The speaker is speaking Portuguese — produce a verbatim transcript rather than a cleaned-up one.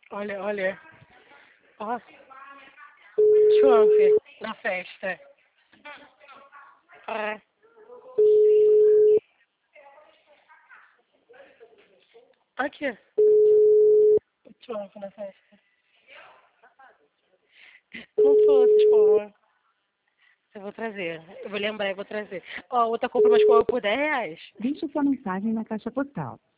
Olha, olha. Ó. Trump na festa. É. Aqui. O Trump na festa. Não trouxe, como. Eu vou trazer. Eu vou lembrar e vou trazer. Ó, outra compra mais por dez reais. Deixe sua mensagem na caixa postal.